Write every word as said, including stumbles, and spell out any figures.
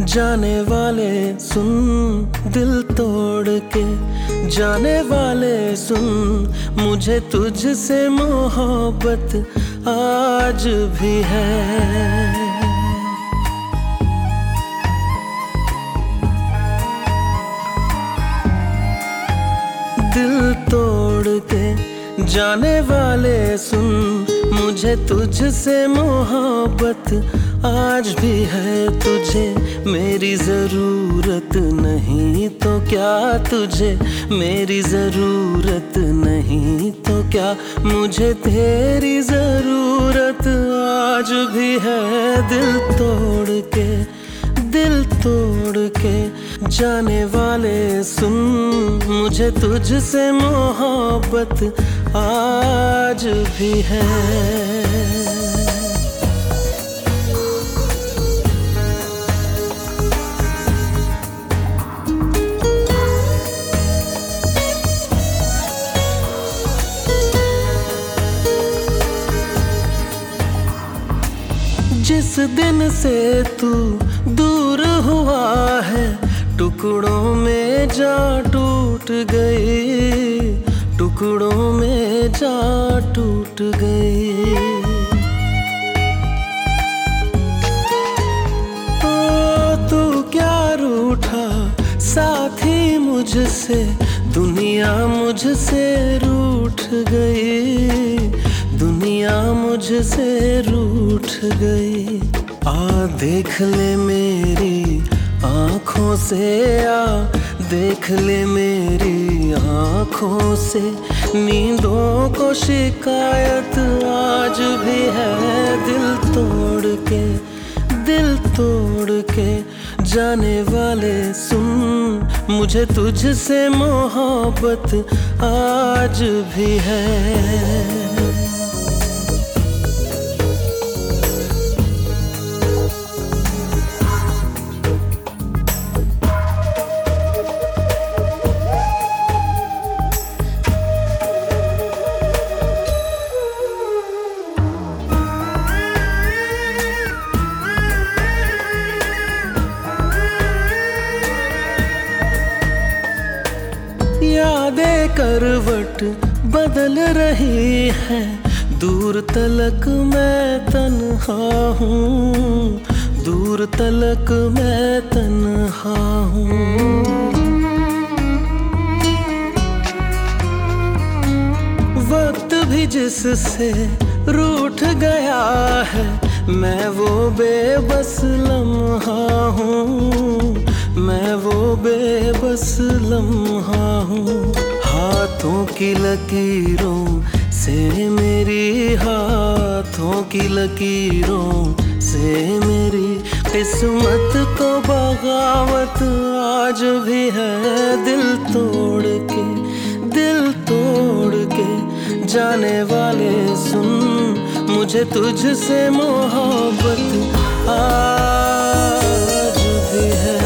जाने वाले सुन, दिल तोड़ के जाने वाले सुन, मुझे तुझसे मोहब्बत आज भी है। दिल तोड़ के जाने वाले सुन, मुझे तुझसे मोहब्बत आज भी है। तुझे मेरी ज़रूरत नहीं तो क्या, तुझे मेरी ज़रूरत नहीं तो क्या, मुझे तेरी ज़रूरत आज भी है। दिल तोड़ के दिल तोड़ के जाने वाले सुन, मुझे तुझसे मोहब्बत आज भी है। जिस दिन से तू दूर हुआ है, टुकड़ों में जा टूट गई, टुकड़ों में जा टूट गई। ओ तू क्या रूठा साथी मुझसे, दुनिया मुझसे रूठ गई, दुनिया मुझसे रूठ गई। आ देख ले मेरी आँखों से, आ देख ले मेरी आँखों से, नींदों को शिकायत आज भी है। दिल तोड़ के दिल तोड़ के जाने वाले सुन, मुझे तुझसे मोहब्बत आज भी है। यादें करवट बदल रही है, दूर तलक मैं तन्हा हूँ, दूर तलक मैं तन्हा हूँ। वक्त भी जिससे रूठ गया है, मैं वो बेबस लम्हा हूँ, मैं वो बेबस लम्हा हूँ। हाथों की लकीरों से मेरी, हाथों की लकीरों से मेरी किस्मत को बगावत आज भी है। दिल तोड़ के दिल तोड़ के जाने वाले सुन, मुझे तुझसे मोहब्बत आज भी है।